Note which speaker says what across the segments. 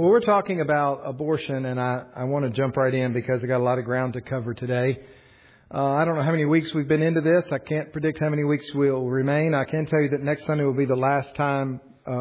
Speaker 1: Well, we're talking about abortion, and I want to jump right in because I got a lot of ground to cover today. I don't know how many weeks we've been into this. I can't predict how many weeks we'll remain. I can tell you that next Sunday will be the last time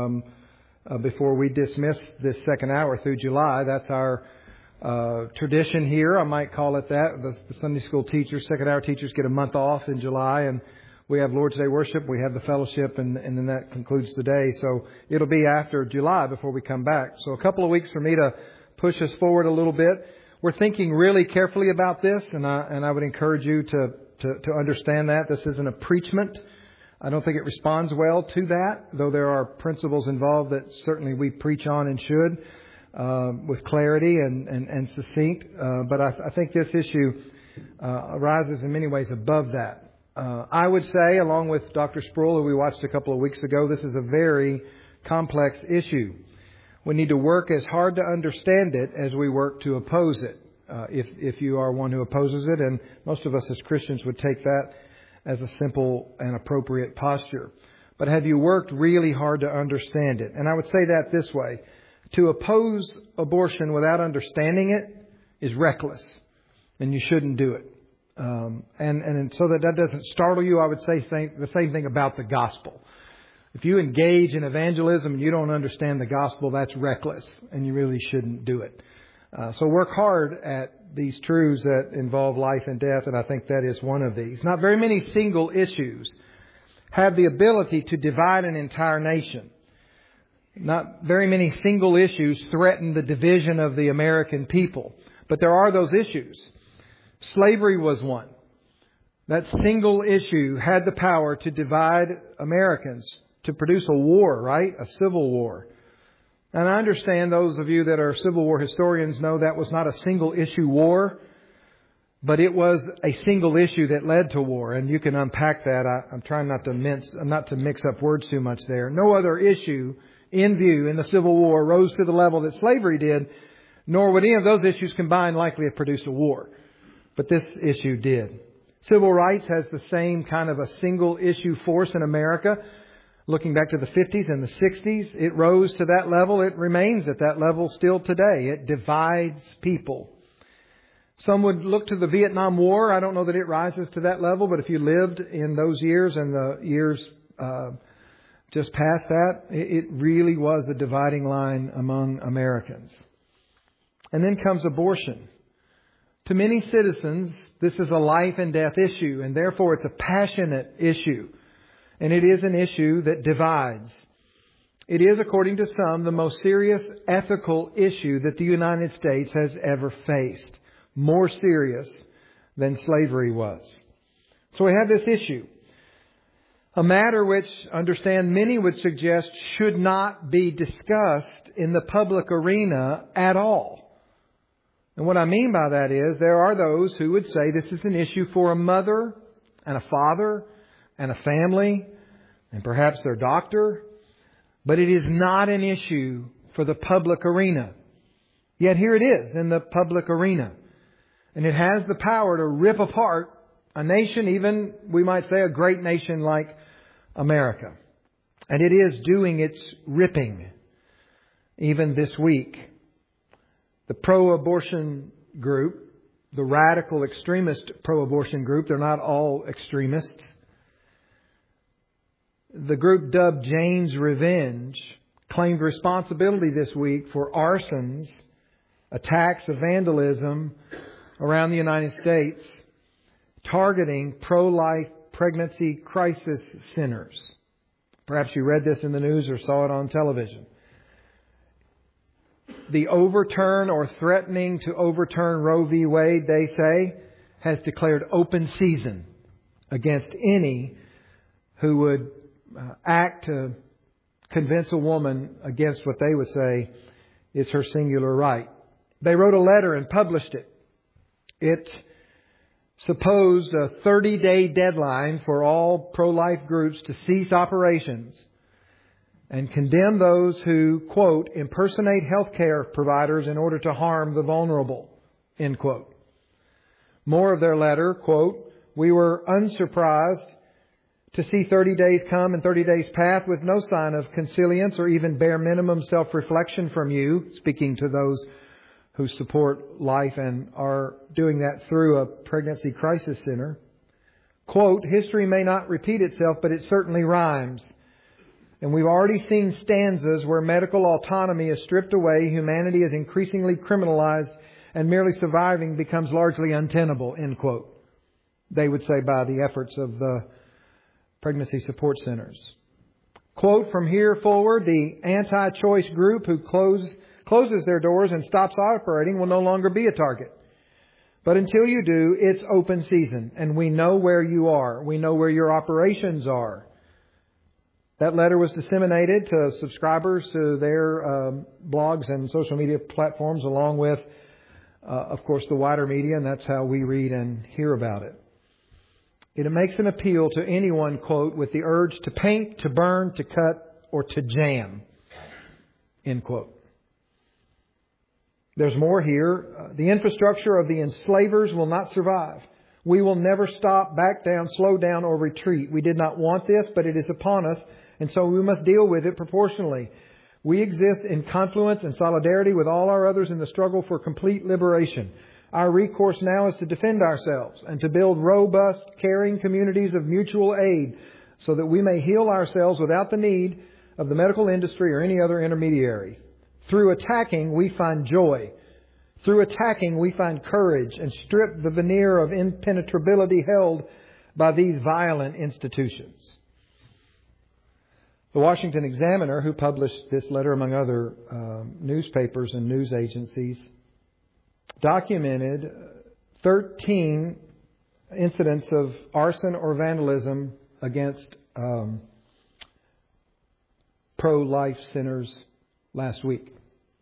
Speaker 1: before we dismiss this second hour through July. That's our tradition here. I might call it that. The Sunday school teachers, second hour teachers, get a month off in July, and we have Lord's Day worship, we have the fellowship, and then that concludes the day. So it'll be after July before we come back. So a couple of weeks for me to push us forward a little bit. We're thinking really carefully about this, and I would encourage you to understand that. This isn't a preachment. I don't think it responds well to that, though there are principles involved that certainly we preach on and should with clarity and succinct. But I think this issue arises in many ways above that. I would say, along with Dr. Sproul, who we watched a couple of weeks ago, this is a very complex issue. We need to work as hard to understand it as we work to oppose it. If you are one who opposes it, and most of us as Christians would take that as a simple and appropriate posture. But have you worked really hard to understand it? And I would say that this way. To oppose abortion without understanding it is reckless, and you shouldn't do it. And so that doesn't startle you, I would say the same thing about the gospel. If you engage in evangelism and you don't understand the gospel, that's reckless, and you really shouldn't do it. So work hard at these truths that involve life and death, and I think that is one of these. Not very many single issues have the ability to divide an entire nation. Not very many single issues threaten the division of the American people. But there are those issues. Slavery was one. That single issue had the power to divide Americans, to produce a war, right? A civil war. And I understand those of you that are Civil War historians know that was not a single issue war, but it was a single issue that led to war. And you can unpack that. I'm trying not to mix up words too much there. No other issue in view in the Civil War rose to the level that slavery did, nor would any of those issues combined likely have produced a war. But this issue did. Civil rights has the same kind of a single issue force in America. Looking back to the 50s and the 60s, it rose to that level. It remains at that level still today. It divides people. Some would look to the Vietnam War. I don't know that it rises to that level, but if you lived in those years and the years just past that, it really was a dividing line among Americans. And then comes abortion. To many citizens, this is a life and death issue, and therefore it's a passionate issue. And it is an issue that divides. It is, according to some, the most serious ethical issue that the United States has ever faced. More serious than slavery was. So we have this issue. A matter which, understand, many would suggest should not be discussed in the public arena at all. And what I mean by that is there are those who would say this is an issue for a mother and a father and a family and perhaps their doctor. But it is not an issue for the public arena. Yet here it is in the public arena. And it has the power to rip apart a nation, even we might say a great nation like America. And it is doing its ripping even this week. The pro-abortion group, the radical extremist pro-abortion group, they're not all extremists. The group dubbed Jane's Revenge claimed responsibility this week for arsons, attacks of vandalism around the United States, targeting pro-life pregnancy crisis centers. Perhaps you read this in the news or saw it on television. The overturn or threatening to overturn Roe v. Wade, they say, has declared open season against any who would act to convince a woman against what they would say is her singular right. They wrote a letter and published it. It supposed a 30-day deadline for all pro-life groups to cease operations and condemn those who, quote, impersonate healthcare providers in order to harm the vulnerable, end quote. More of their letter, quote, we were unsurprised To see 30 days come and 30 days pass with no sign of consilience or even bare minimum self-reflection from you, speaking to those who support life and are doing that through a pregnancy crisis center. Quote, history may not repeat itself, but it certainly rhymes. And we've already seen stanzas where medical autonomy is stripped away, humanity is increasingly criminalized, and merely surviving becomes largely untenable, end quote. They would say by the efforts of the pregnancy support centers. Quote, from here forward, the anti-choice group who closes their doors and stops operating will no longer be a target. But until you do, it's open season, and we know where you are. We know where your operations are. That letter was disseminated to subscribers to their blogs and social media platforms, along with, of course, the wider media, and that's how we read and hear about it. It makes an appeal to anyone, quote, with the urge to paint, to burn, to cut, or to jam, end quote. There's more here. The infrastructure of the enslavers will not survive. We will never stop, back down, slow down, or retreat. We did not want this, but it is upon us, and so we must deal with it proportionally. We exist in confluence and solidarity with all our others in the struggle for complete liberation. Our recourse now is to defend ourselves and to build robust, caring communities of mutual aid so that we may heal ourselves without the need of the medical industry or any other intermediary. Through attacking, we find joy. Through attacking, we find courage and strip the veneer of impenetrability held by these violent institutions. The Washington Examiner, who published this letter among other newspapers and news agencies, documented 13 incidents of arson or vandalism against pro-life centers last week.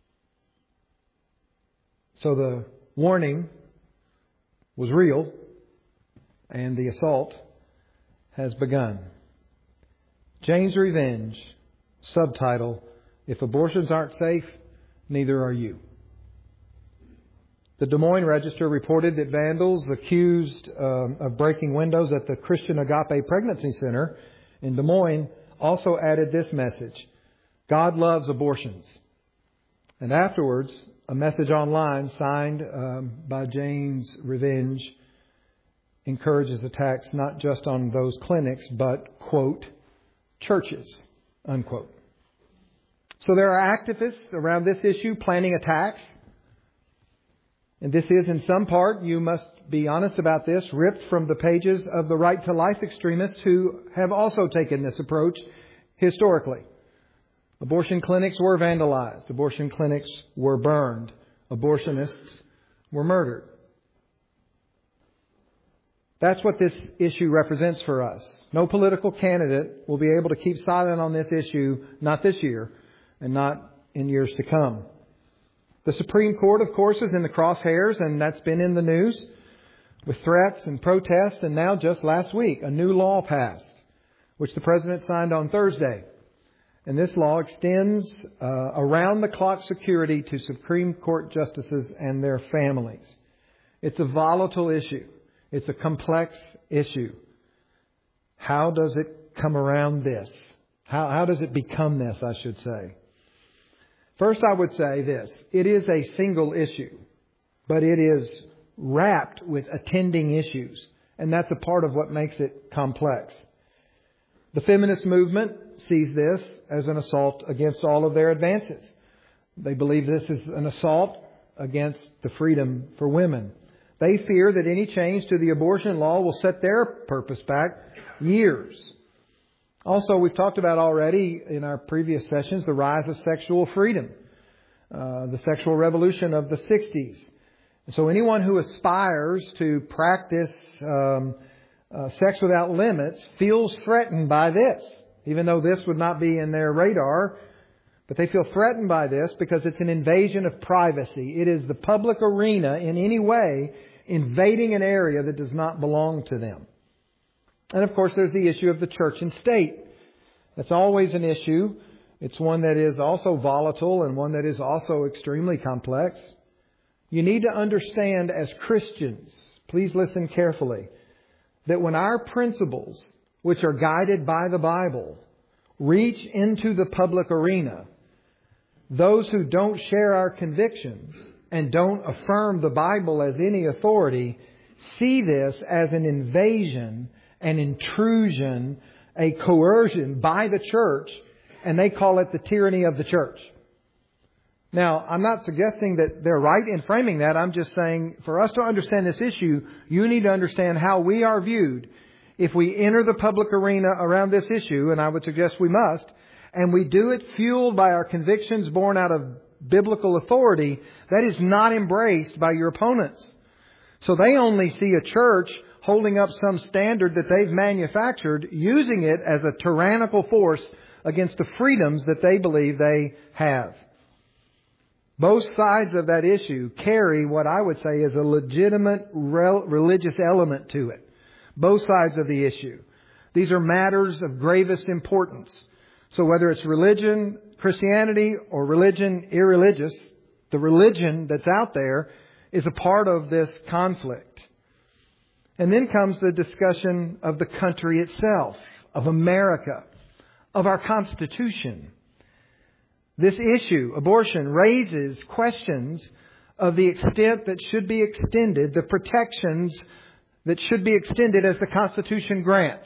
Speaker 1: So the warning was real, and the assault has begun. Jane's Revenge, subtitle, If Abortions Aren't Safe, Neither Are You. The Des Moines Register reported that vandals accused of breaking windows at the Christian Agape Pregnancy Center in Des Moines also added this message: God loves abortions. And afterwards, a message online signed by Jane's Revenge encourages attacks not just on those clinics, but, quote, churches, unquote. So there are activists around this issue planning attacks. And this is, in some part, you must be honest about this, ripped from the pages of the Right to Life extremists who have also taken this approach historically. Abortion clinics were vandalized. Abortion clinics were burned. Abortionists were murdered. That's what this issue represents for us. No political candidate will be able to keep silent on this issue, not this year, and not in years to come. The Supreme Court, of course, is in the crosshairs, and that's been in the news with threats and protests, and now just last week, a new law passed, which the President signed on Thursday. And this law extends around-the-clock security to Supreme Court justices and their families. It's a volatile issue. It's a complex issue. How does it come around this? How does it become this, I should say? First, I would say this. It is a single issue, but it is wrapped with attending issues. And that's a part of what makes it complex. The feminist movement sees this as an assault against all of their advances. They believe this is an assault against the freedom for women. They fear that any change to the abortion law will set their purpose back years. Also, we've talked about already in our previous sessions the rise of sexual freedom, the sexual revolution of the 60s. And so anyone who aspires to practice sex without limits feels threatened by this, even though this would not be in their radar. But they feel threatened by this because it's an invasion of privacy. It is the public arena in any way invading an area that does not belong to them. And of course, there's the issue of the church and state. That's always an issue. It's one that is also volatile and one that is also extremely complex. You need to understand as Christians, please listen carefully, that when our principles which are guided by the Bible, reach into the public arena, those who don't share our convictions and don't affirm the Bible as any authority see this as an invasion, an intrusion, a coercion by the church, and they call it the tyranny of the church. Now, I'm not suggesting that they're right in framing that. I'm just saying for us to understand this issue, you need to understand how we are viewed if we enter the public arena around this issue, and I would suggest we must, and we do it fueled by our convictions born out of biblical authority. That is not embraced by your opponents. So they only see a church holding up some standard that they've manufactured, using it as a tyrannical force against the freedoms that they believe they have. Both sides of that issue carry what I would say is a legitimate religious element to it. Both sides of the issue. These are matters of gravest importance. So whether it's religion, Christianity, or religion, irreligious, the religion that's out there is a part of this conflict. And then comes the discussion of the country itself, of America, of our Constitution. This issue, abortion, raises questions of the extent that should be extended, the protections that should be extended as the Constitution grants.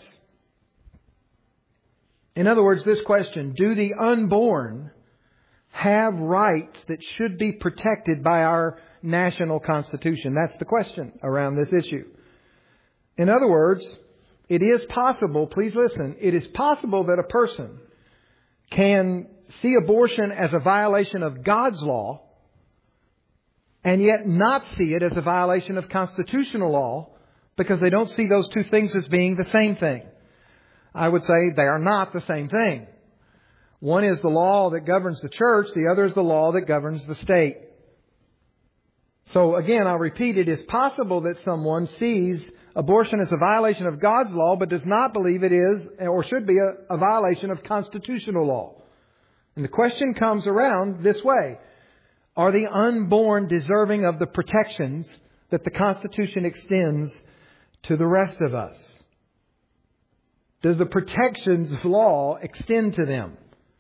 Speaker 1: In other words, this question, do the unborn have rights that should be protected by our national Constitution? That's the question around this issue. In other words, it is possible, please listen, it is possible that a person can see abortion as a violation of God's law and yet not see it as a violation of constitutional law because they don't see those two things as being the same thing. I would say they are not the same thing. One is the law that governs the church. The other is the law that governs the state. So again, I'll repeat, it is possible that someone sees abortion as a violation of God's law, but does not believe it is or should be a violation of constitutional law. And the question comes around this way. Are the unborn deserving of the protections that the Constitution extends to the rest of us? Does the protections of law extend to them?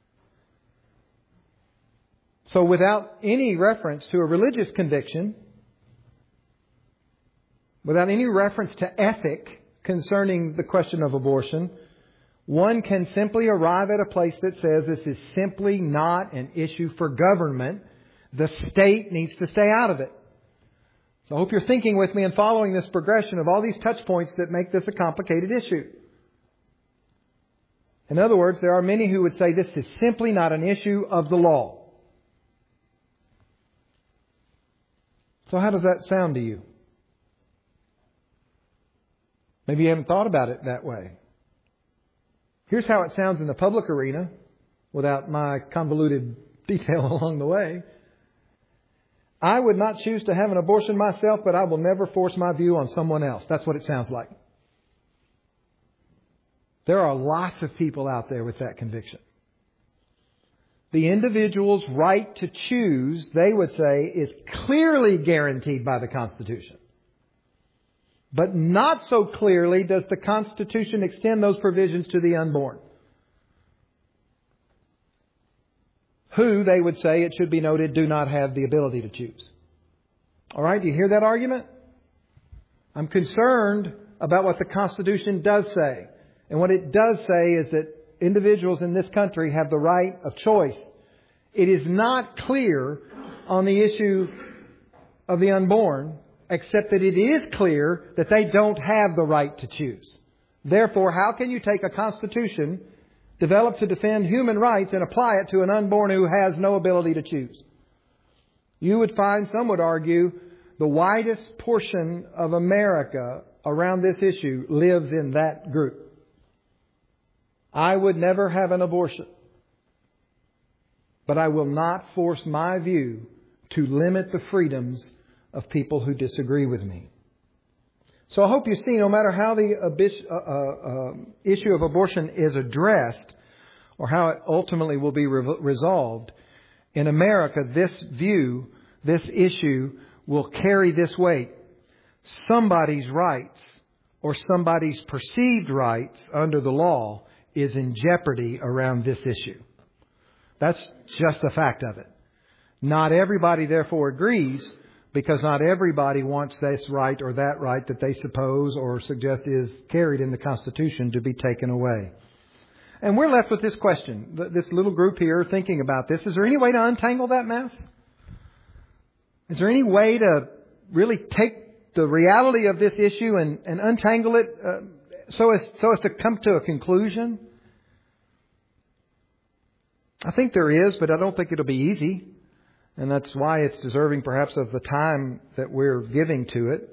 Speaker 1: So without any reference to a religious conviction, without any reference to ethic concerning the question of abortion, one can simply arrive at a place that says this is simply not an issue for government. The state needs to stay out of it. So I hope you're thinking with me and following this progression of all these touch points that make this a complicated issue. In other words, there are many who would say this is simply not an issue of the law. So how does that sound to you? Maybe you haven't thought about it that way. Here's how it sounds in the public arena, without my convoluted detail along the way. I would not choose to have an abortion myself, but I will never force my view on someone else. That's what it sounds like. There are lots of people out there with that conviction. The individual's right to choose, they would say, is clearly guaranteed by the Constitution. But not so clearly does the Constitution extend those provisions to the unborn, who, they would say, it should be noted, do not have the ability to choose. All right, do you hear that argument? I'm concerned about what the Constitution does say. And what it does say is that individuals in this country have the right of choice. It is not clear on the issue of the unborn, except that it is clear that they don't have the right to choose. Therefore, how can you take a Constitution developed to defend human rights and apply it to an unborn who has no ability to choose? You would find, some would argue, the widest portion of America around this issue lives in that group. I would never have an abortion, but I will not force my view to limit the freedoms of people who disagree with me. So I hope you see, no matter how the issue of abortion is addressed or how it ultimately will be resolved, in America, this view, this issue will carry this weight. Somebody's rights or somebody's perceived rights under the law is in jeopardy around this issue. That's just the fact of it. Not everybody, therefore, agrees, because not everybody wants this right or that right that they suppose or suggest is carried in the Constitution to be taken away. And we're left with this question, this little group here thinking about this. Is there any way to untangle that mess? Is there any way to really take the reality of this issue and untangle it so as to come to a conclusion? I think there is, but I don't think it'll be easy. And that's why it's deserving perhaps of the time that we're giving to it.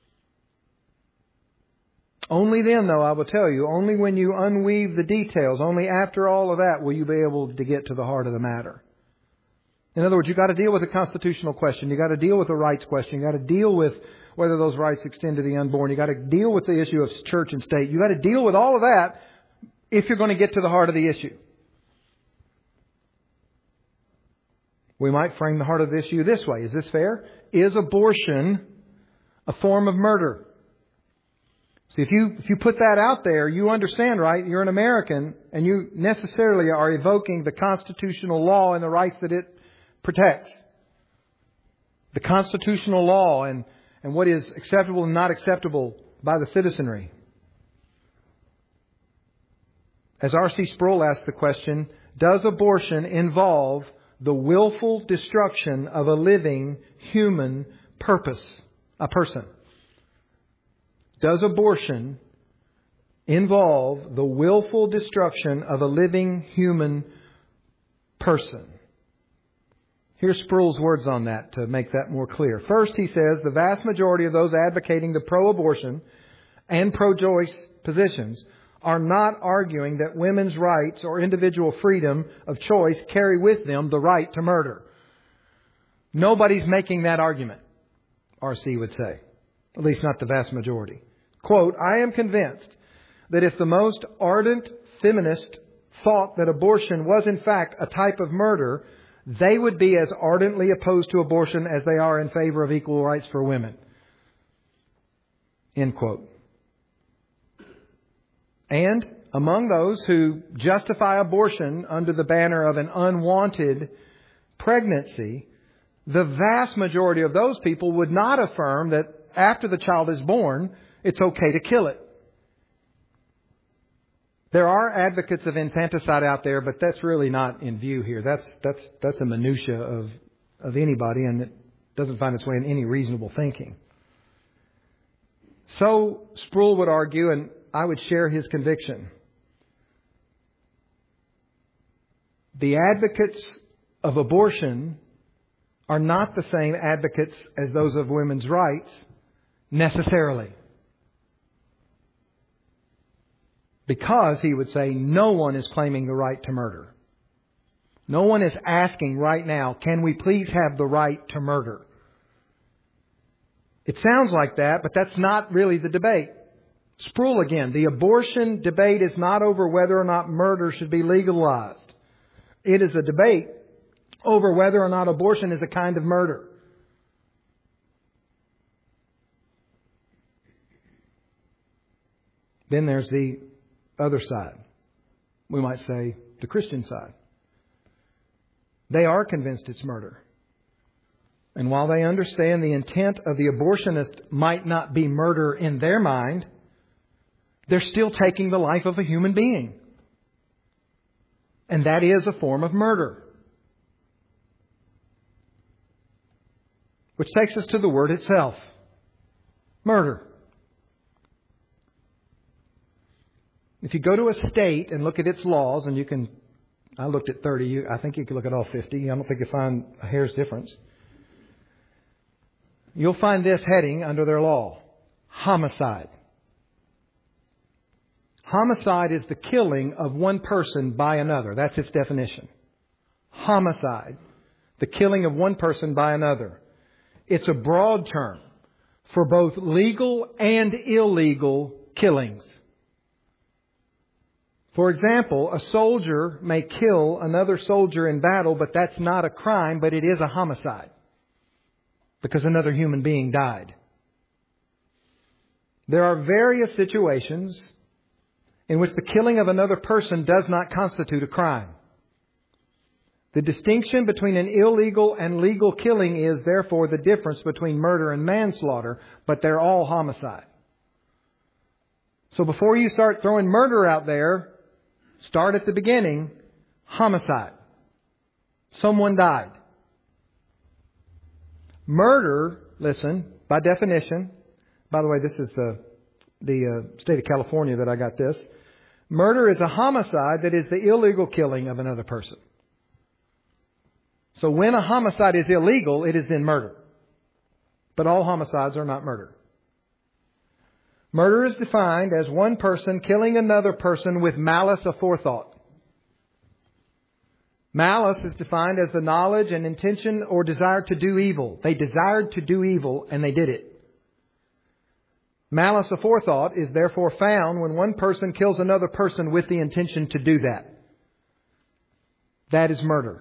Speaker 1: Only then, though, I will tell you, only when you unweave the details, only after all of that will you be able to get to the heart of the matter. In other words, you've got to deal with a constitutional question. You've got to deal with a rights question. You've got to deal with whether those rights extend to the unborn. You've got to deal with the issue of church and state. You've got to deal with all of that if you're going to get to the heart of the issue. We might frame the heart of the issue this way. Is this fair? Is abortion a form of murder? See, if you put that out there, you understand, right? You're an American, and you necessarily are evoking the constitutional law and the rights that it protects. The constitutional law and what is acceptable and not acceptable by the citizenry. As R.C. Sproul asked the question, does abortion involve the willful destruction of a living human person? Does abortion involve the willful destruction of a living human person? Here's Sproul's words on that to make that more clear. First, he says, the vast majority of those advocating the pro-abortion and pro-choice positions are not arguing that women's rights or individual freedom of choice carry with them the right to murder. Nobody's making that argument, R.C. would say. At least not the vast majority. Quote, I am convinced that if the most ardent feminist thought that abortion was in fact a type of murder, they would be as ardently opposed to abortion as they are in favor of equal rights for women. End quote. And among those who justify abortion under the banner of an unwanted pregnancy, the vast majority of those people would not affirm that after the child is born, it's okay to kill it. There are advocates of infanticide out there, but that's really not in view here. That's a minutia of anybody, and it doesn't find its way in any reasonable thinking. So Sproul would argue, and I would share his conviction. The advocates of abortion are not the same advocates as those of women's rights necessarily. Because, he would say, no one is claiming the right to murder. No one is asking right now, can we please have the right to murder? It sounds like that, but that's not really the debate. Sproul again, the abortion debate is not over whether or not murder should be legalized. It is a debate over whether or not abortion is a kind of murder. Then there's the other side. We might say the Christian side. They are convinced it's murder. And while they understand the intent of the abortionist might not be murder in their mind, they're still taking the life of a human being. And that is a form of murder. Which takes us to the word itself. Murder. If you go to a state and look at its laws, and you can, I looked at 30, I think you can look at all 50. I don't think you'll find a hair's difference. You'll find this heading under their law. Homicide. Homicide is the killing of one person by another. That's its definition. Homicide. The killing of one person by another. It's a broad term for both legal and illegal killings. For example, a soldier may kill another soldier in battle, but that's not a crime, but it is a homicide. Because another human being died. There are various situations in which the killing of another person does not constitute a crime. The distinction between an illegal and legal killing is, therefore, the difference between murder and manslaughter, but they're all homicide. So before you start throwing murder out there, start at the beginning, homicide. Someone died. Murder, listen, by definition, by the way, this is the state of California that I got this. Murder is a homicide that is the illegal killing of another person. So when a homicide is illegal, it is then murder. But all homicides are not murder. Murder is defined as one person killing another person with malice aforethought. Malice is defined as the knowledge and intention or desire to do evil. They desired to do evil and they did it. Malice aforethought is therefore found when one person kills another person with the intention to do that. That is murder.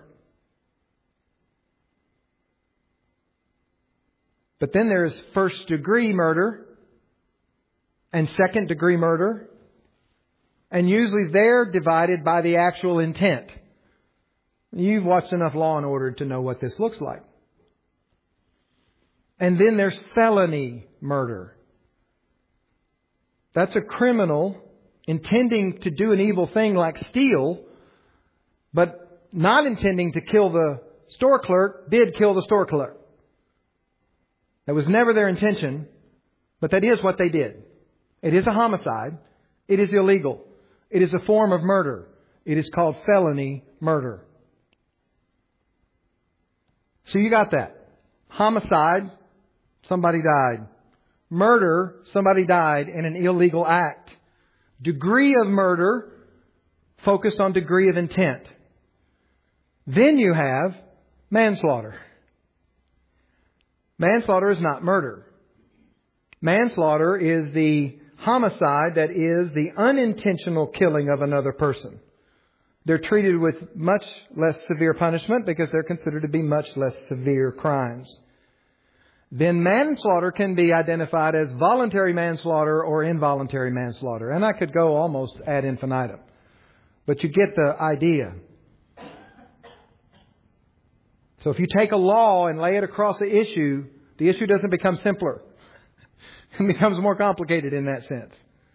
Speaker 1: But then there is first degree murder and second degree murder. And usually they're divided by the actual intent. You've watched enough Law and Order to know what this looks like. And then there's felony murder. That's a criminal intending to do an evil thing like steal, but not intending to kill the store clerk, did kill the store clerk. That was never their intention, but that is what they did. It is a homicide. It is illegal. It is a form of murder. It is called felony murder. So you got that. Homicide, somebody died. Murder, somebody died in an illegal act. Degree of murder, focused on degree of intent. Then you have manslaughter. Manslaughter is not murder. Manslaughter is the homicide that is the unintentional killing of another person. They're treated with much less severe punishment because they're considered to be much less severe crimes. Then manslaughter can be identified as voluntary manslaughter or involuntary manslaughter. And I could go almost ad infinitum. But you get the idea. So if you take a law and lay it across the issue doesn't become simpler. It becomes more complicated in that sense.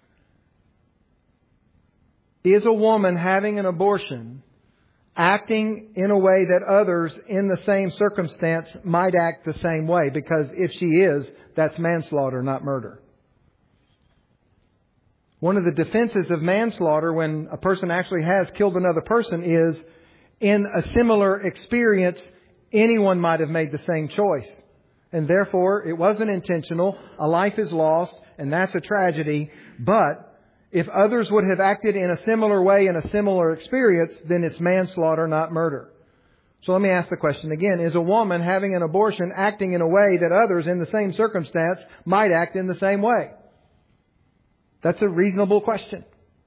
Speaker 1: Is a woman having an abortion acting in a way that others in the same circumstance might act the same way? Because if she is, that's manslaughter, not murder. One of the defenses of manslaughter when a person actually has killed another person is in a similar experience, anyone might have made the same choice. And therefore, it wasn't intentional. A life is lost, and that's a tragedy. But if others would have acted in a similar way in a similar experience, then it's manslaughter, not murder. So let me ask the question again. Is a woman having an abortion acting in a way that others in the same circumstance might act in the same way? That's a reasonable question.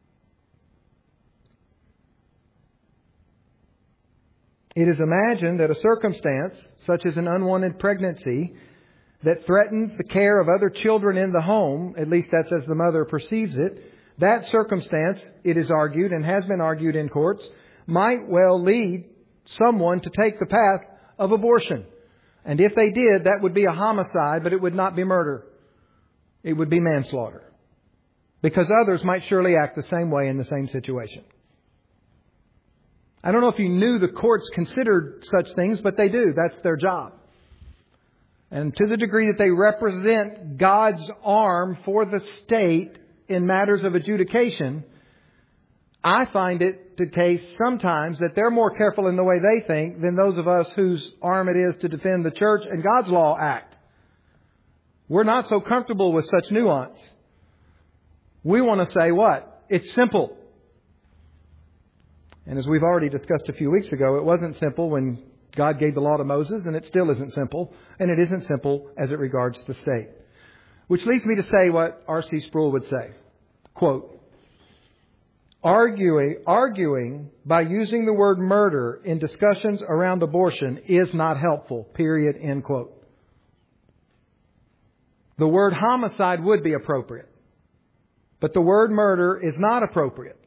Speaker 1: It is imagined that a circumstance, such as an unwanted pregnancy, that threatens the care of other children in the home, at least that's as the mother perceives it, that circumstance, it is argued and has been argued in courts, might well lead someone to take the path of abortion. And if they did, that would be a homicide, but it would not be murder. It would be manslaughter. Because others might surely act the same way in the same situation. I don't know if you knew the courts considered such things, but they do. That's their job. And to the degree that they represent God's arm for the state in matters of adjudication, I find it the case sometimes that they're more careful in the way they think than those of us whose arm it is to defend the church and God's law act. We're not so comfortable with such nuance. We want to say what? It's simple. And as we've already discussed a few weeks ago, it wasn't simple when God gave the law to Moses, and it still isn't simple. And it isn't simple as it regards the state. Which leads me to say what R.C. Sproul would say. Quote, arguing by using the word murder in discussions around abortion is not helpful. Period. End quote. The word homicide would be appropriate. But the word murder is not appropriate.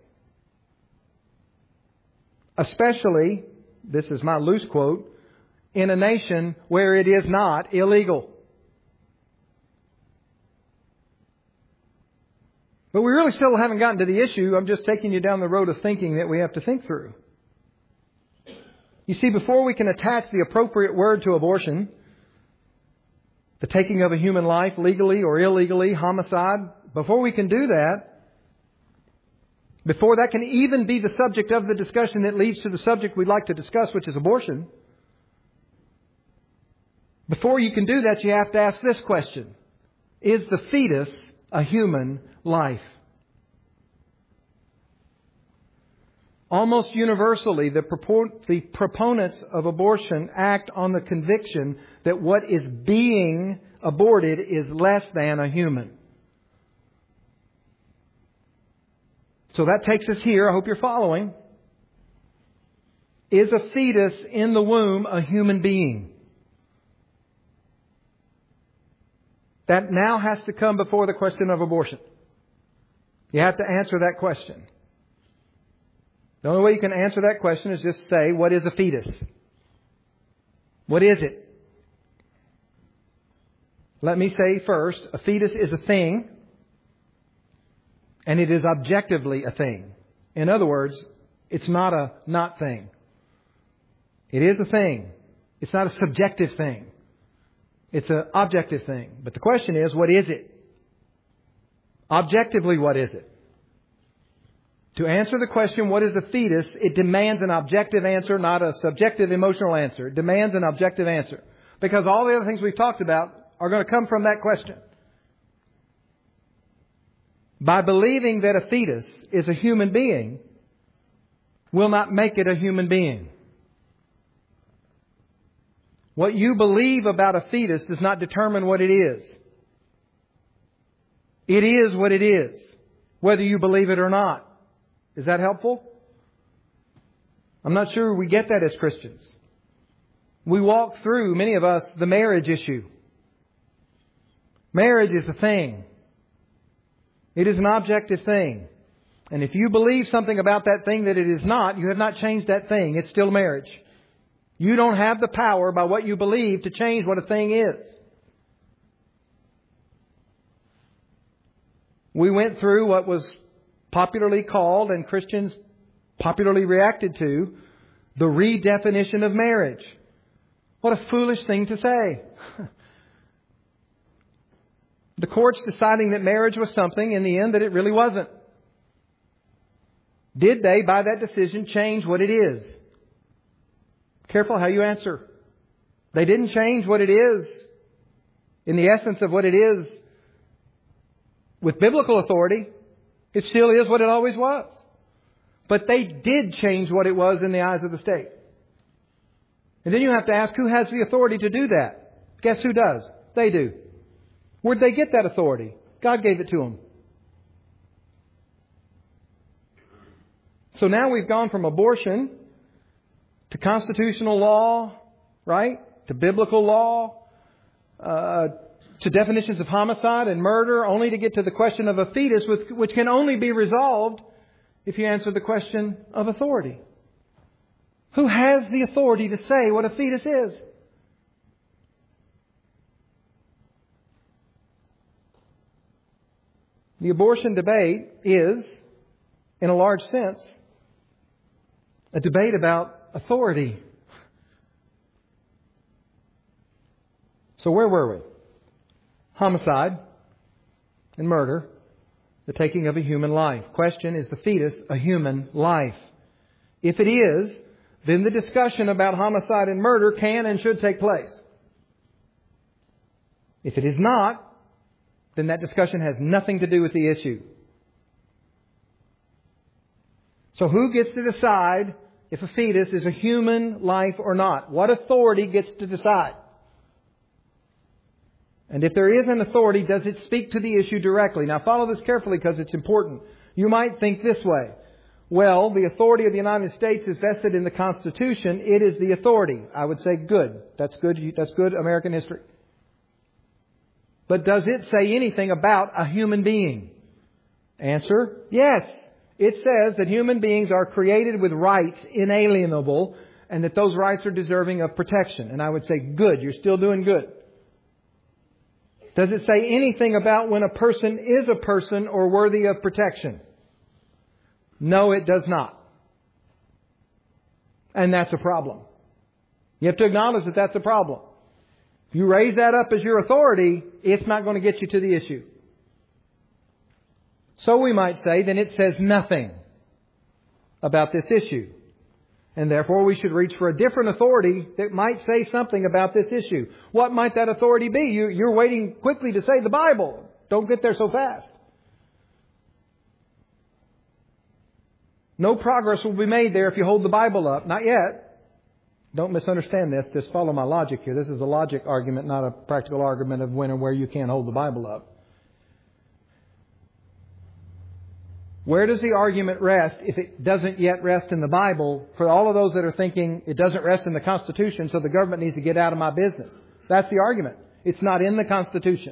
Speaker 1: Especially, this is my loose quote, in a nation where it is not illegal. But we really still haven't gotten to the issue. I'm just taking you down the road of thinking that we have to think through. You see, before we can attach the appropriate word to abortion, the taking of a human life legally or illegally, homicide, before we can do that, before that can even be the subject of the discussion that leads to the subject we'd like to discuss, which is abortion, before you can do that, you have to ask this question. Is the fetus a human life? Almost universally, the proponents of abortion act on the conviction that what is being aborted is less than a human. So that takes us here. I hope you're following. Is a fetus in the womb a human being? That now has to come before the question of abortion. You have to answer that question. The only way you can answer that question is just say, what is a fetus? What is it? Let me say first, a fetus is a thing, and it is objectively a thing. In other words, it's not a not thing. It is a thing. It's not a subjective thing. It's an objective thing. But the question is, what is it? Objectively, what is it? To answer the question, what is a fetus, it demands an objective answer, not a subjective emotional answer. It demands an objective answer. Because all the other things we've talked about are going to come from that question. By believing that a fetus is a human being will not make it a human being. What you believe about a fetus does not determine what it is. It is what it is, whether you believe it or not. Is that helpful? I'm not sure we get that as Christians. We walk through, many of us, the marriage issue. Marriage is a thing. It is an objective thing. And if you believe something about that thing that it is not, you have not changed that thing. It's still marriage. You don't have the power by what you believe to change what a thing is. We went through what was popularly called, and Christians popularly reacted to, the redefinition of marriage. What a foolish thing to say. The courts deciding that marriage was something, in the end, that it really wasn't. Did they, by that decision, change what it is? Careful how you answer. They didn't change what it is in the essence of what it is with biblical authority. It still is what it always was. But they did change what it was in the eyes of the state. And then you have to ask, who has the authority to do that? Guess who does? They do. Where'd they get that authority? God gave it to them. So now we've gone from abortion to constitutional law, right? To biblical law, to definitions of homicide and murder, only to get to the question of a fetus, which can only be resolved if you answer the question of authority. Who has the authority to say what a fetus is? The abortion debate is, in a large sense, a debate about authority. So where were we? Homicide and murder, the taking of a human life. Question, is the fetus a human life? If it is, then the discussion about homicide and murder can and should take place. If it is not, then that discussion has nothing to do with the issue. So who gets to decide if a fetus is a human life or not? What authority gets to decide? And if there is an authority, does it speak to the issue directly? Now follow this carefully because it's important. You might think this way. Well, the authority of the United States is vested in the Constitution. It is the authority. I would say good. That's good. That's good American history. But does it say anything about a human being? Answer, yes. It says that human beings are created with rights inalienable and that those rights are deserving of protection. And I would say, good, you're still doing good. Does it say anything about when a person is a person or worthy of protection? No, it does not. And that's a problem. You have to acknowledge that that's a problem. If you raise that up as your authority, it's not going to get you to the issue. So we might say, then it says nothing about this issue. And therefore we should reach for a different authority that might say something about this issue. What might that authority be? You're waiting quickly to say the Bible. Don't get there so fast. No progress will be made there if you hold the Bible up. Not yet. Don't misunderstand this. Just follow my logic here. This is a logic argument, not a practical argument of when and where you can't hold the Bible up. Where does the argument rest if it doesn't yet rest in the Bible for all of those that are thinking it doesn't rest in the Constitution, so the government needs to get out of my business? That's the argument. It's not in the Constitution.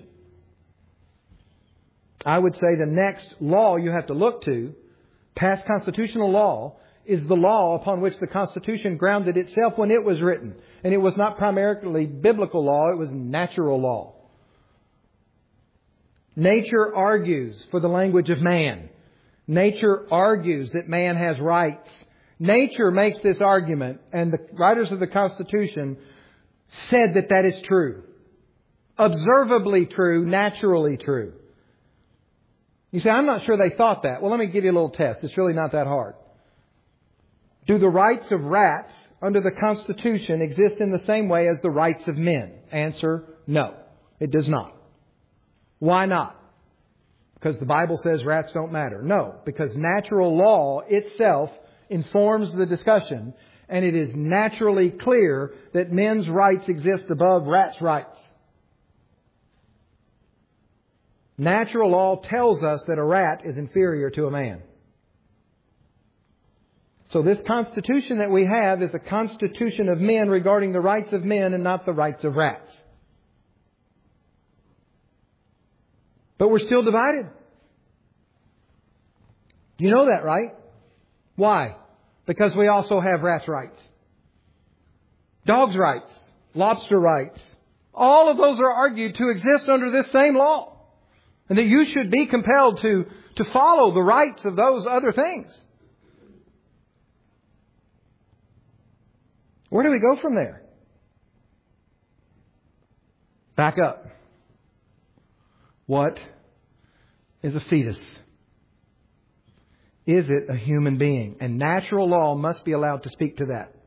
Speaker 1: I would say the next law you have to look to, past constitutional law, is the law upon which the Constitution grounded itself when it was written. And it was not primarily biblical law, it was natural law. Nature argues for the language of man. Nature argues that man has rights. Nature makes this argument, and the writers of the Constitution said that that is true. Observably true, naturally true. You say, I'm not sure they thought that. Well, let me give you a little test. It's really not that hard. Do the rights of rats under the Constitution exist in the same way as the rights of men? Answer, no. It does not. Why not? Because the Bible says rats don't matter. No, because natural law itself informs the discussion, and it is naturally clear that men's rights exist above rats' rights. Natural law tells us that a rat is inferior to a man. So this Constitution that we have is a constitution of men regarding the rights of men and not the rights of rats. But we're still divided. You know that, right? Why? Because we also have rats' rights. Dogs' rights. Lobster rights. All of those are argued to exist under this same law. And that you should be compelled to follow the rights of those other things. Where do we go from there? Back up. What is a fetus? Is it a human being? And natural law must be allowed to speak to that.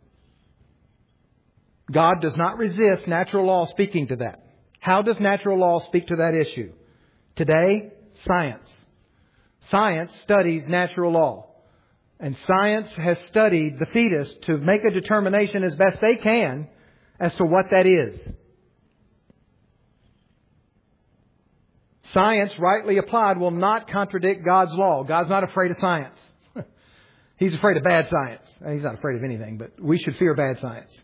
Speaker 1: God does not resist natural law speaking to that. How does natural law speak to that issue? Today, science. Science studies natural law. And science has studied the fetus to make a determination as best they can as to what that is. Science, rightly applied, will not contradict God's law. God's not afraid of science. He's afraid of bad science. He's not afraid of anything, but we should fear bad science.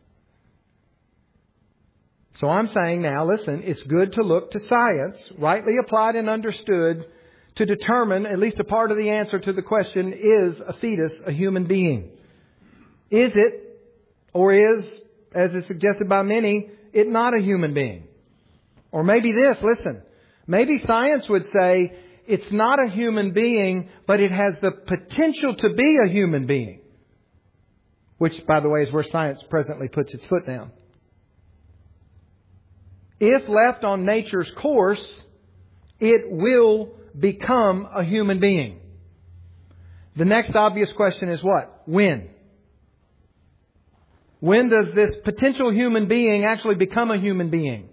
Speaker 1: So I'm saying now, listen, it's good to look to science, rightly applied and understood, to determine at least a part of the answer to the question, is a fetus a human being? Is it, or is, as is suggested by many, it not a human being? Or maybe this, listen. Maybe science would say it's not a human being, but it has the potential to be a human being. Which, by the way, is where science presently puts its foot down. If left on nature's course, it will become a human being. The next obvious question is what? When? When does this potential human being actually become a human being?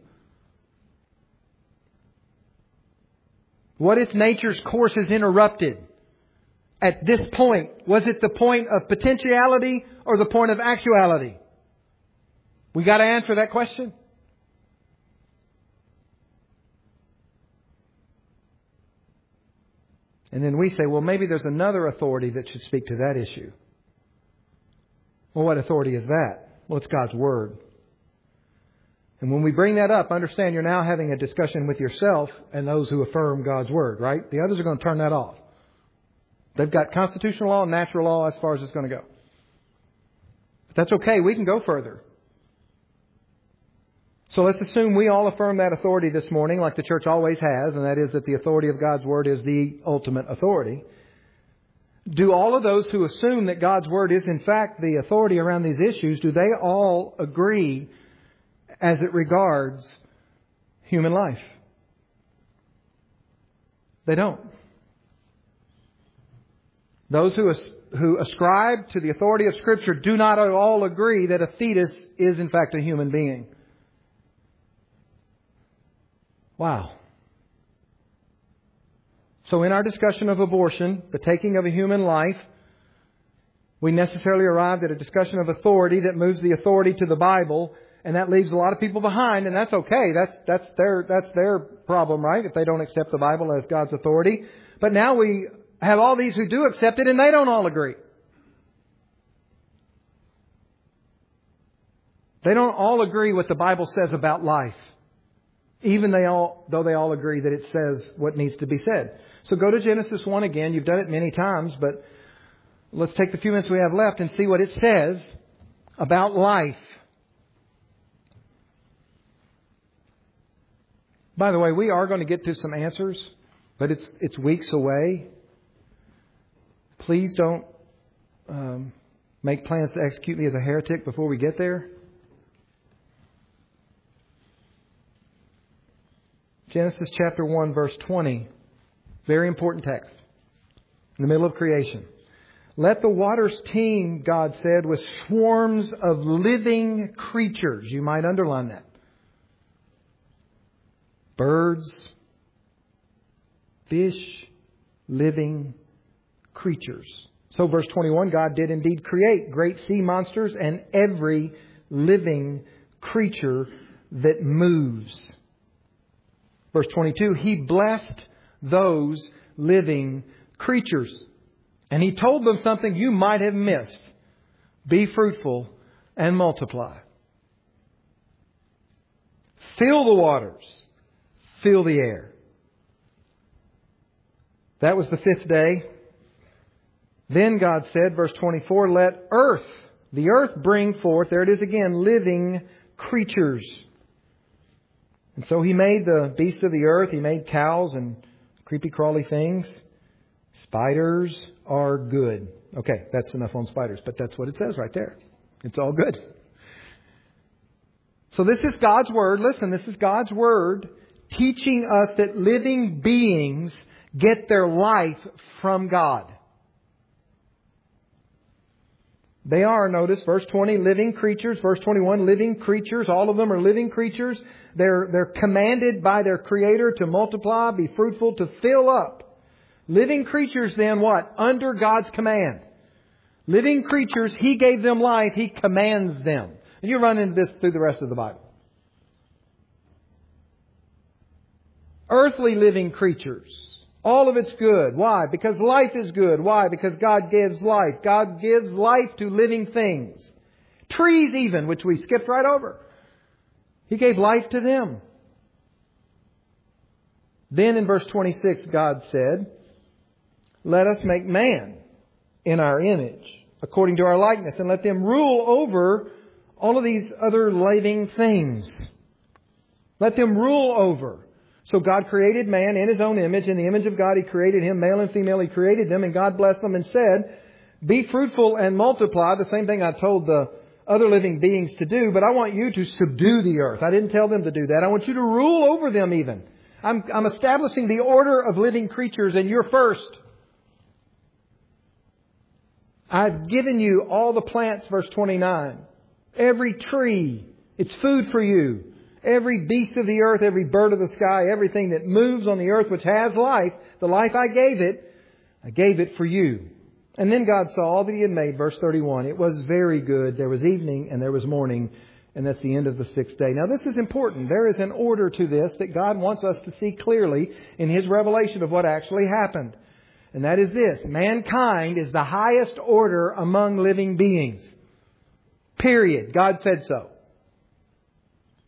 Speaker 1: What if nature's course is interrupted? At this point, was it the point of potentiality or the point of actuality? We got to answer that question. And then we say, well, maybe there's another authority that should speak to that issue. Well, what authority is that? Well, it's God's Word. And when we bring that up, understand you're now having a discussion with yourself and those who affirm God's Word, right? The others are going to turn that off. They've got constitutional law and natural law as far as it's going to go. But that's okay. We can go further. So let's assume we all affirm that authority this morning like the church always has, and that is that the authority of God's Word is the ultimate authority. Do all of those who assume that God's Word is in fact the authority around these issues, do they all agree as it regards human life? They don't. Those who ascribe to the authority of Scripture do not at all agree that a fetus is in fact a human being. Wow. So in our discussion of abortion, the taking of a human life, we necessarily arrived at a discussion of authority that moves the authority to the Bible, and that leaves a lot of people behind, and that's okay. That's their problem, right? If they don't accept the Bible as God's authority. But now we have all these who do accept it, and they don't all agree. They don't all agree what the Bible says about life. Even though they all agree that it says what needs to be said. So go to Genesis 1 again. You've done it many times, but let's take the few minutes we have left and see what it says about life. By the way, we are going to get to some answers, but it's weeks away. Please don't make plans to execute me as a heretic before we get there. Genesis chapter 1, verse 20. Very important text. In the middle of creation. Let the waters teem, God said, with swarms of living creatures. You might underline that. Birds, fish, living creatures. So verse 21, God did indeed create great sea monsters and every living creature that moves. Verse 22, He blessed those living creatures. And He told them something you might have missed. Be fruitful and multiply. Fill the waters. Fill the air. That was the fifth day. Then God said, verse 24, let the earth bring forth, there it is again, living creatures. And so He made the beasts of the earth. He made cows and creepy crawly things. Spiders are good. Okay, that's enough on spiders, but that's what it says right there. It's all good. So this is God's Word. Listen, this is God's Word teaching us that living beings get their life from God. They are, notice, verse 20, living creatures. Verse 21, living creatures. All of them are living creatures. They're commanded by their Creator to multiply, be fruitful, to fill up. Living creatures then what? Under God's command. Living creatures, He gave them life. He commands them. And you run into this through the rest of the Bible. Earthly living creatures. All of it's good. Why? Because life is good. Why? Because God gives life. God gives life to living things. Trees even, which we skipped right over. He gave life to them. Then in verse 26, God said, let us make man in our image, according to our likeness, and let them rule over all of these other living things. Let them rule over. So God created man in His own image. In the image of God He created him. Male and female He created them. And God blessed them and said, be fruitful and multiply. The same thing I told the other living beings to do. But I want you to subdue the earth. I didn't tell them to do that. I want you to rule over them even. I'm establishing the order of living creatures, and you're first. I've given you all the plants, verse 29. Every tree. It's food for you. Every beast of the earth, every bird of the sky, everything that moves on the earth which has life, the life I gave it for you. And then God saw all that He had made, verse 31. It was very good. There was evening and there was morning, and that's the end of the sixth day. Now this is important. There is an order to this that God wants us to see clearly in His revelation of what actually happened. And that is this. Mankind is the highest order among living beings. Period. God said so.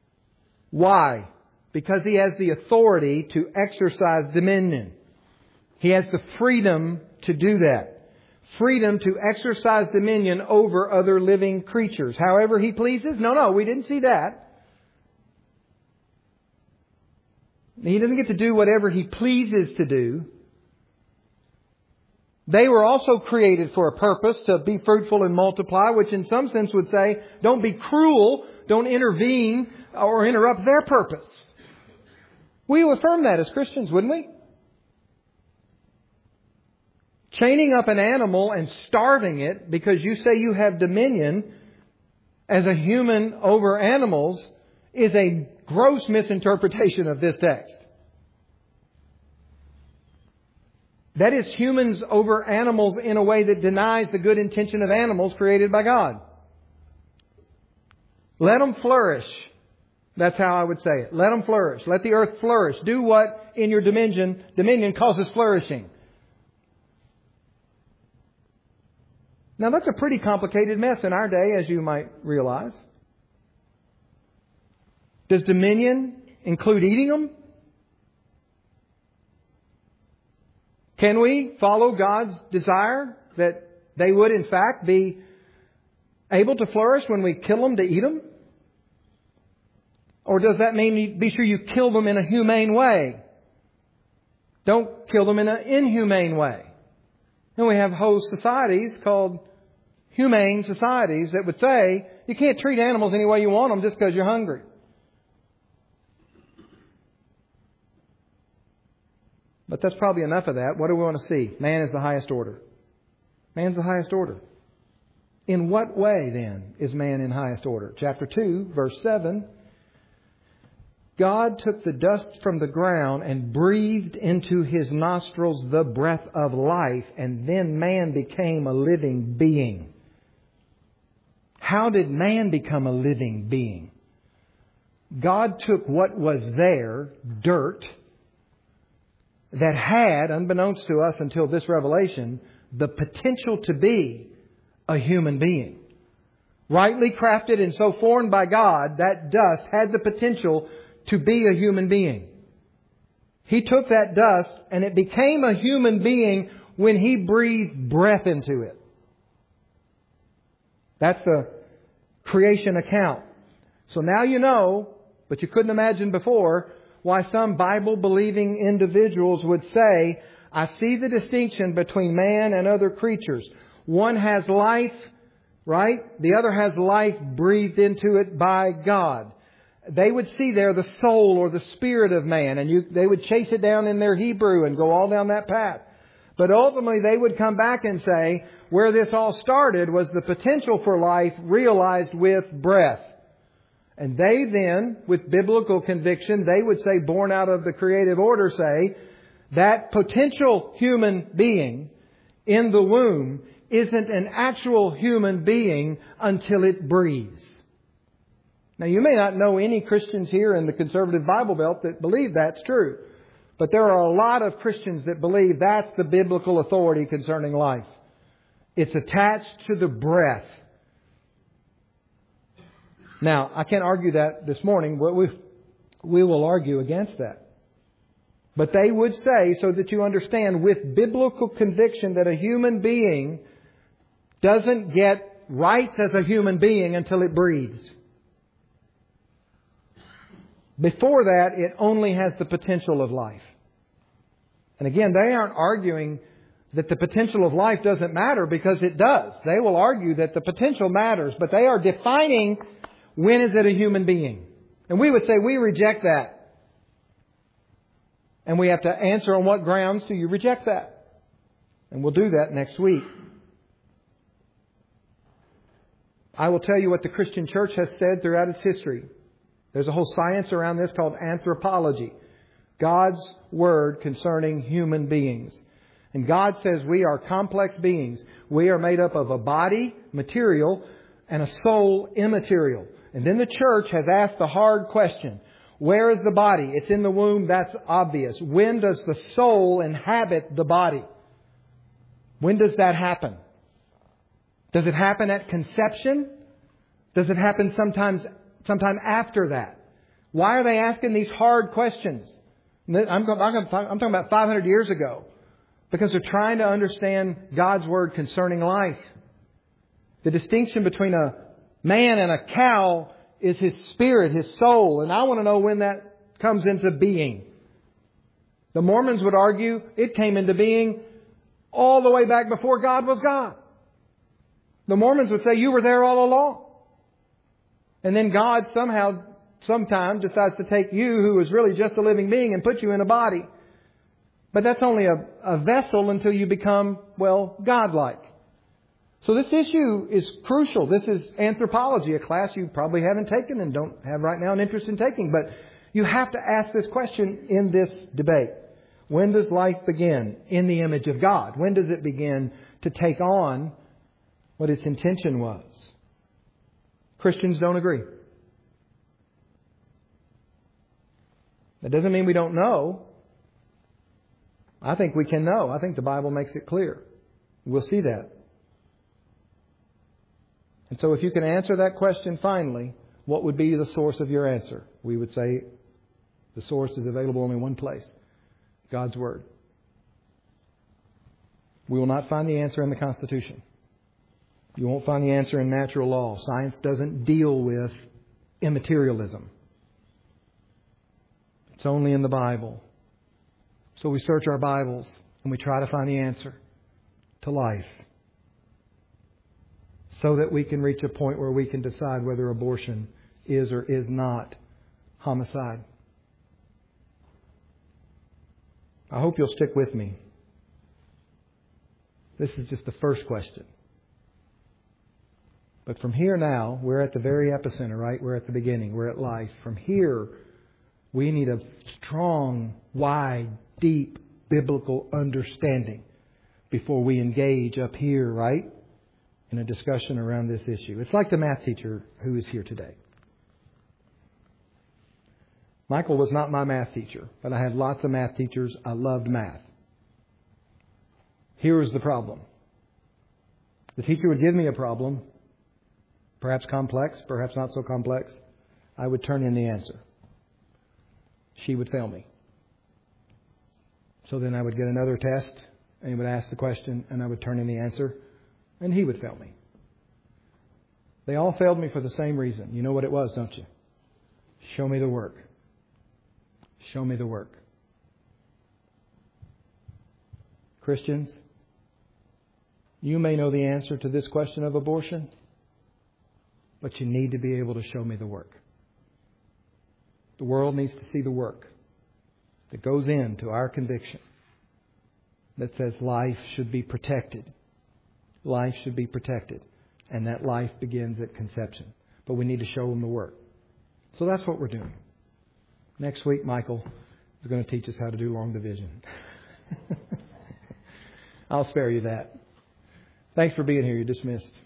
Speaker 1: Why? Because He has the authority to exercise dominion. He has the freedom to do that. Freedom to exercise dominion over other living creatures. However He pleases? No, we didn't see that. He doesn't get to do whatever He pleases to do. They were also created for a purpose, to be fruitful and multiply, which in some sense would say, don't be cruel, don't intervene or interrupt their purpose. We would affirm that as Christians, wouldn't we? Chaining up an animal and starving it because you say you have dominion as a human over animals is a gross misinterpretation of this text. That is humans over animals in a way that denies the good intention of animals created by God. Let them flourish. That's how I would say it. Let them flourish. Let the earth flourish. Do what in your dominion causes flourishing. Now that's a pretty complicated mess in our day, as you might realize. Does dominion include eating them? Can we follow God's desire that they would in fact be able to flourish when we kill them to eat them? Or does that mean be sure you kill them in a humane way? Don't kill them in an inhumane way. And we have whole societies called humane societies that would say you can't treat animals any way you want them just because you're hungry. But that's probably enough of that. What do we want to see? Man is the highest order. Man's the highest order. In what way, then, is man in highest order? Chapter 2, verse 7. God took the dust from the ground and breathed into his nostrils the breath of life, and then man became a living being. How did man become a living being? God took what was there, dirt, that had, unbeknownst to us until this revelation, the potential to be a human being. Rightly crafted and so formed by God, that dust had the potential to be a human being. He took that dust and it became a human being when He breathed breath into it. That's the creation account. So now you know, but you couldn't imagine before, why some Bible-believing individuals would say, I see the distinction between man and other creatures. One has life, right? The other has life breathed into it by God. They would see there the soul or the spirit of man, and they would chase it down in their Hebrew and go all down that path. But ultimately they would come back and say, where this all started was the potential for life realized with breath. And they then, with biblical conviction, they would say, born out of the creative order, say, that potential human being in the womb isn't an actual human being until it breathes. Now, you may not know any Christians here in the conservative Bible Belt that believe that's true. But there are a lot of Christians that believe that's the biblical authority concerning life. It's attached to the breath. Now, I can't argue that this morning, but we will argue against that. But they would say, so that you understand, with biblical conviction that a human being doesn't get rights as a human being until it breathes. Before that, it only has the potential of life. And again, they aren't arguing that the potential of life doesn't matter, because it does. They will argue that the potential matters, but they are defining when is it a human being. And we would say we reject that. And we have to answer on what grounds do you reject that. And we'll do that next week. I will tell you what the Christian church has said throughout its history. There's a whole science around this called anthropology. God's Word concerning human beings. And God says we are complex beings. We are made up of a body, material, and a soul, immaterial. And then the church has asked the hard question. Where is the body? It's in the womb. That's obvious. When does the soul inhabit the body? When does that happen? Does it happen at conception? Does it happen sometime after that? Why are they asking these hard questions? I'm talking about 500 years ago. Because they're trying to understand God's Word concerning life. The distinction between a man and a cow is his spirit, his soul. And I want to know when that comes into being. The Mormons would argue it came into being all the way back before God was God. The Mormons would say you were there all along. And then God sometime decides to take you, who is really just a living being, and put you in a body. But that's only a vessel until you become, godlike. So this issue is crucial. This is anthropology, a class you probably haven't taken and don't have right now an interest in taking. But you have to ask this question in this debate. When does life begin in the image of God? When does it begin to take on what its intention was? Christians don't agree. That doesn't mean we don't know. I think we can know. I think the Bible makes it clear. We'll see that. And so if you can answer that question finally, what would be the source of your answer? We would say the source is available only one place. God's Word. We will not find the answer in the Constitution. You won't find the answer in natural law. Science doesn't deal with immaterialism. It's only in the Bible. So we search our Bibles and we try to find the answer to life, so that we can reach a point where we can decide whether abortion is or is not homicide. I hope you'll stick with me. This is just the first question. But from here now, we're at the very epicenter, right? We're at the beginning. We're at life. From here, we need a strong, wide, deep biblical understanding before we engage up here, right? In a discussion around this issue. It's like the math teacher who is here today. Michael was not my math teacher, but I had lots of math teachers. I loved math. Here was the problem. The teacher would give me a problem, perhaps complex, perhaps not so complex. I would turn in the answer. She would fail me. So then I would get another test, and he would ask the question, and I would turn in the answer, and he would fail me. They all failed me for the same reason. You know what it was, don't you? Show me the work. Show me the work. Christians, you may know the answer to this question of abortion, but you need to be able to show me the work. The world needs to see the work that goes into our conviction that says life should be protected. Life should be protected. And that life begins at conception. But we need to show them the work. So that's what we're doing. Next week, Michael is going to teach us how to do long division. I'll spare you that. Thanks for being here. You're dismissed.